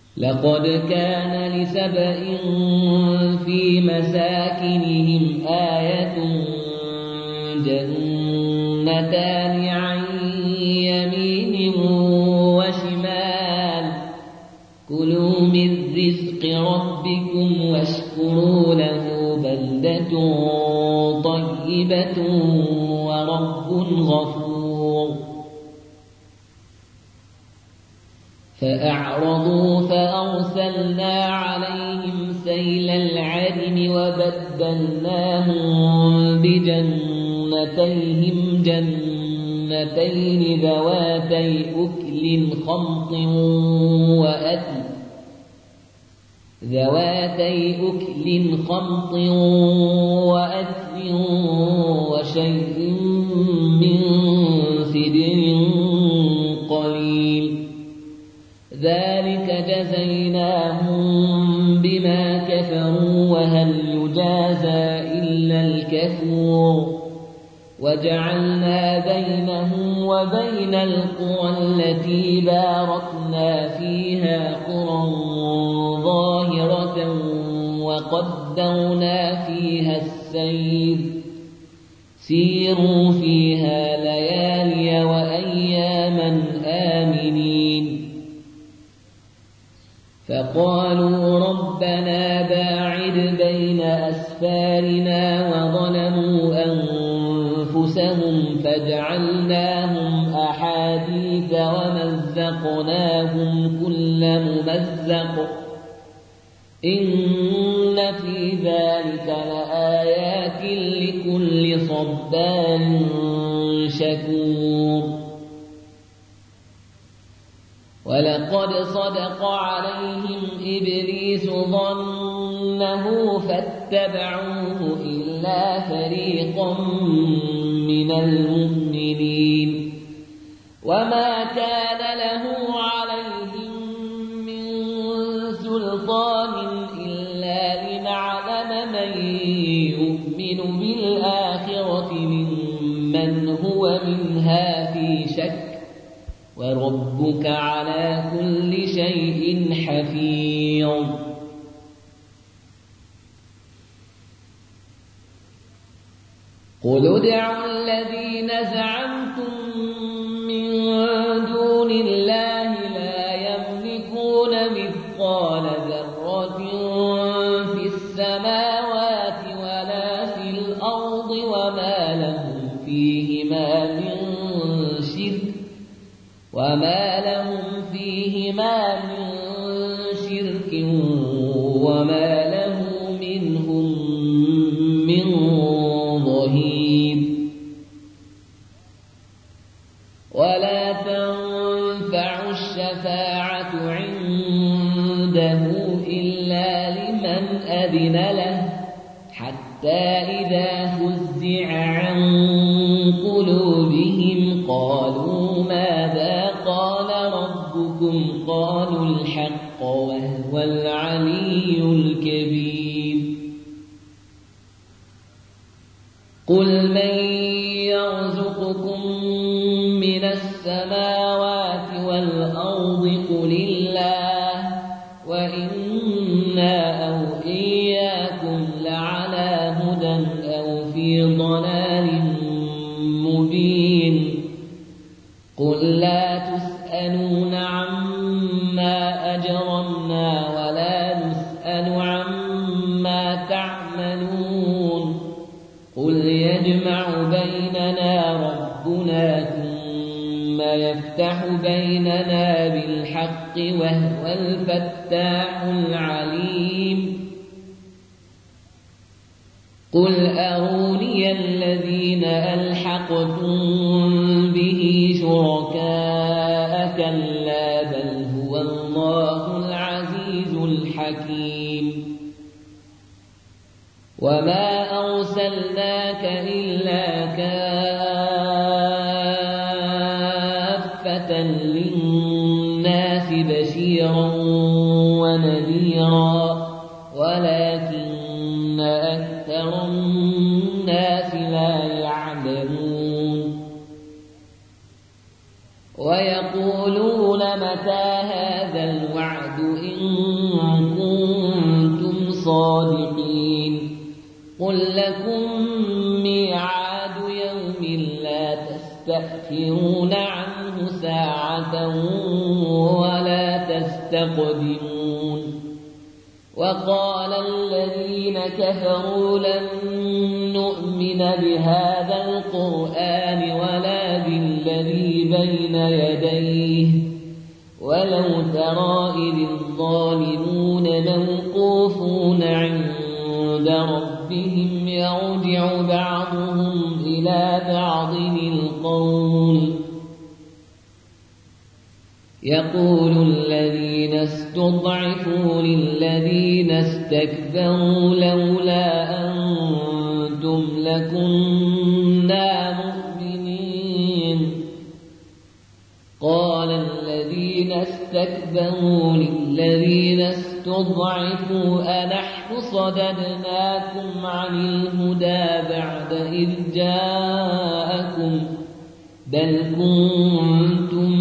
لقد كان لسبإ في مساكنهم آية جنتان عن يمين وشمال كلوا من رزق ربكم واشكروا له بلدة طيبة ورب غفور فأعرضوا فأرسلنا عليهم سيل العرم وبدلناهم بجنتيهم جنتين ذواتي أكل خمط وأثل وشيء من سدر قليل ذلك جزيناهم بما كفروا وهل يجازى إلا الكفور وجعلنا بينهم وبين القرى التي باركنا فيها قرى ظاهرة وقدرنا فيها السير سيروا فيها ليالي وأياما آمنين فقالوا ربنا باعد بين أسفارنا وظلموا أنفسهم فجعلناهم أحاديث ومزقناهم كل ممزق إن في ذلك لآيات لكل صبار شكور ولقد صدق عليهم إبليس ظنه فاتبعوه إلا فريقا من المؤمنين وما كان له عليهم من سلطان إلا لنعلم من يؤمن بالآخرة ممن هو منها في شك وربك على كل شيء حفيظ قل ادعوا الذين زعمتم من دون الله لا يملكون مثقال ذرة في السماوات ولا في الأرض وما لهم فيهما من شرك وما له منهم من ظهير ولا تنفع الشفاعة عنده إلا لمن أذن له حتى إذا فزع عن قلوبهم قالوا ماذا قال ربكم قالوا الحق وهو العلي الكبير قل من يرزقكم من السماوات والأرض قل الله وإنا أو إياكم لعلى هدى أو في ضلال مبين قل لا تسألون عما أجرمنا ولا نسأل عما تعملون قل يجمع بيننا ربنا ثم يفتح بيننا بالحق وهو الفتاح العليم قل أروني الذين ألحقتم به شركاء كلا بل هو الله العزيز الحكيم وما أرسلناك إلا كافة للناس بشيرا ونذيرا ولكن أكثر الناس لا يعلمون ويقولون متى هذا الوعد إن صادقين قل لكم ميعاد يوم لا تستأخرون عنه ساعة ولا تستقدمون وقال الذين كفروا لن نؤمن بهذا القرآن ولا بالذي بين يديه ولو ترى إذ الظالمون موقوفون عند ربهم يرجع بعضهم إلى بعض القول يقول الذين استضعفوا للذين استكبروا لولا أنتم لكنا مؤمنين قال الذين استكبروا للذين استضعفوا أنحن صددناكم عن الهدى بعد إذ جاءكم بل كنتم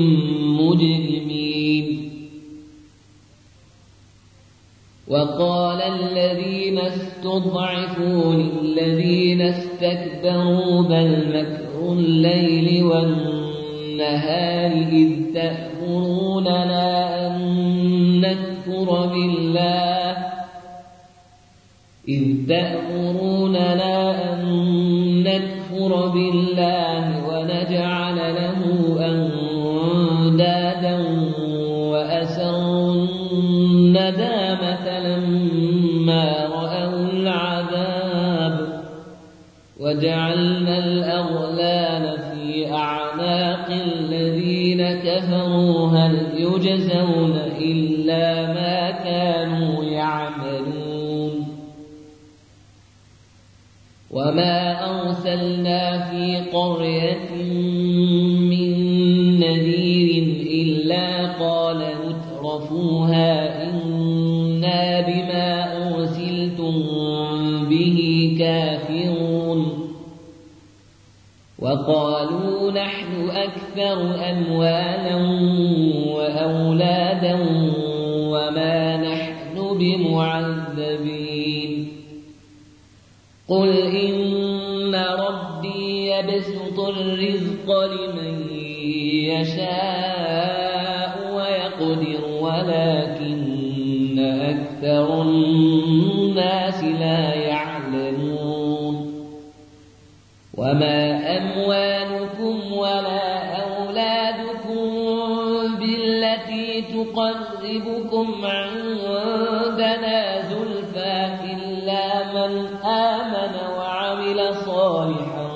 مجرمين وقال الذين استضعفوا للذين استكبروا بل مكر الليل والنهار إذ تأمروننا أن نكفر بالله ونجعل له أندادا وأسروا الندامة لما رأوا العذاب وجعلنا الأغلال في أعناق الذين كفروا هل يجزون إلا ما كانوا يعملون وما أرسلنا في قرية من نذير إلا قال مترفوها إنا بما أرسلتم به كافرون وقالوا نحن أكثر أموالا وأولادا وما نحن بمعذبين قل إن ربي يبسط الرزق لمن يشاء ويقدر ولكن أكثر الناس لا يعلمون وما أموالكم ولا أولادكم بالتي تقربكم عندنا زلفى إلا من آمن وعمل صالحا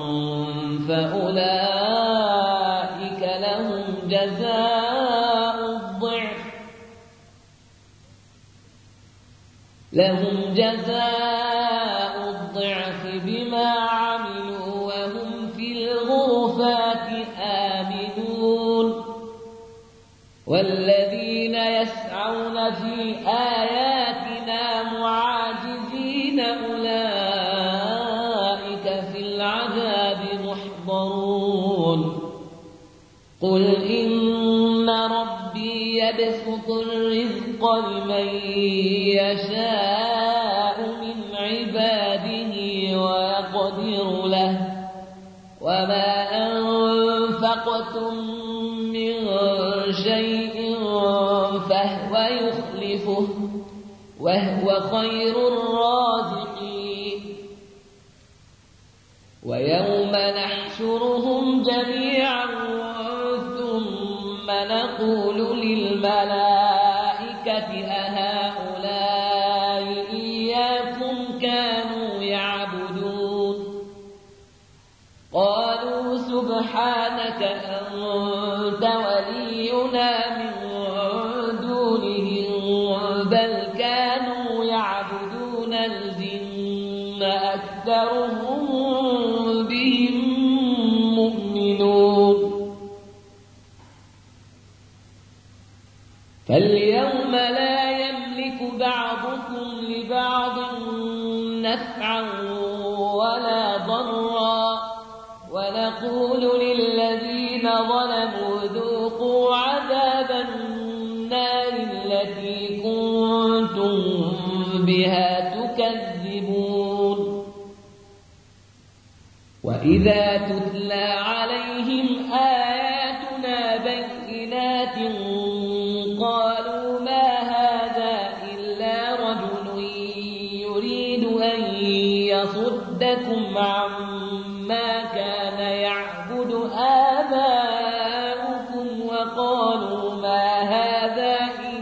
فأولئك لهم جزاء الضعف بما عملوا وهم في الغرفات آمنون والذين يسعون في آياتنا معاجزين أولئك في العذاب محضرون قل إن ربي يبسط الرزق لمن يشاء من عباده ويقدر له وما أنفقتم من شيء فهو يخلفه وهو خير الرازقين ويوم نحشرهم جميعا ثم نقول للملائكة أهؤلاء إياكم كانوا يعبدون قالوا سبحانك أنت ولينا من دونهم بل كانوا يعبدون الجن أكثرهم بهم مؤمنون فاليوم لا يملك بعضكم لبعض نفعا ولا ضرا ونقول للذين ظلموا ذوقوا عذاب النار التي كنتم بها تكذبون وإذا تتلى عليهم آياتنا بينات قالوا ما هذا إلا رجل يريد أن يصدكم عما كان يعبد آباؤكم وقالوا ما هذا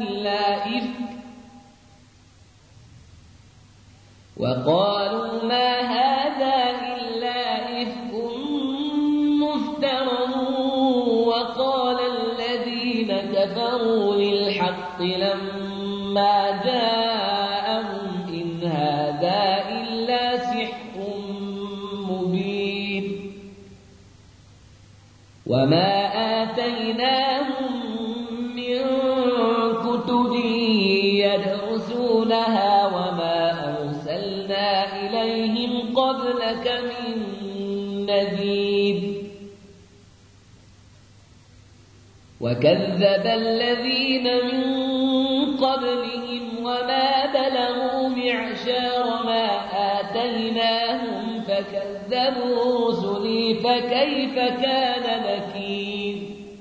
إلا إفك مفترى وقال الذين كفروا للحق لما جاءهم إن هذا إلا سحر مبين وما آتيناهم من كتب يدرسونها وما أرسلنا إليهم قبلك من نذير وكذب الذين من قبلهم وما بلغوا معشار ما آتيناهم فكذبوا رسلي فكيف كان نكير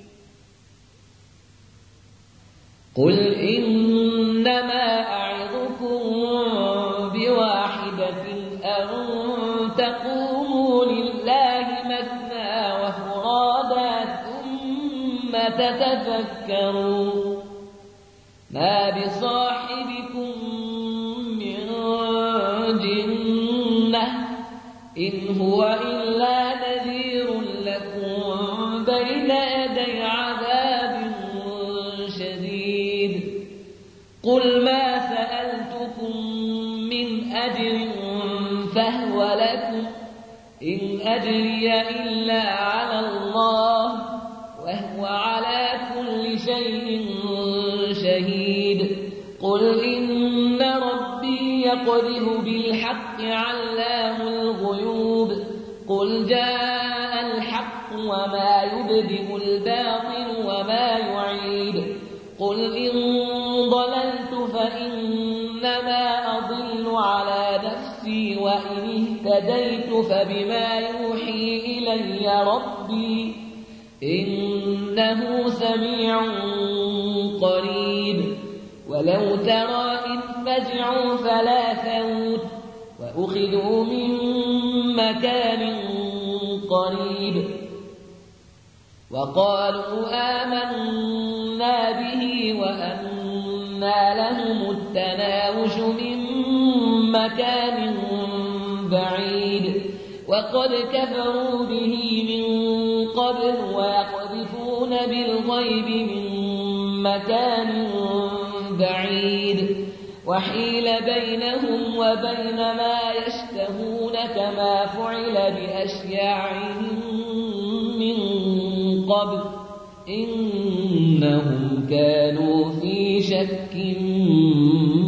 قل إنما أعظكم بواحدة أن تقوموا لله مثنى وفرادا ثم تتفكروا ما بصاحبكم من جنة إن هو إلا نذير لكم بين يدي عذاب شديد قل ما سألتكم من أجر فهو لكم إن أجري إلا على الله وهو على كل شيء شهيد قل إن ربي يقذف بالحق علام الغيوب قل جاء الحق وما يبدئ الباطل وما يعيد قل إن ضللت فإنما أضل على نفسي وإن اهتديت فبما يوحي إلي ربي إنه سميع قريب ولو ترى إذ فزعوا فلا فوت وأخذوا من مكان قريب وقالوا آمنا به وأنى لهم التناوش من مكان بعيد وقد كفروا به من قبل ويقذفون بالغيب من مكان بعيد وحيل بينهم وبين ما يشتهون كما فعل بأشياعهم من قبل إنهم كانوا في شك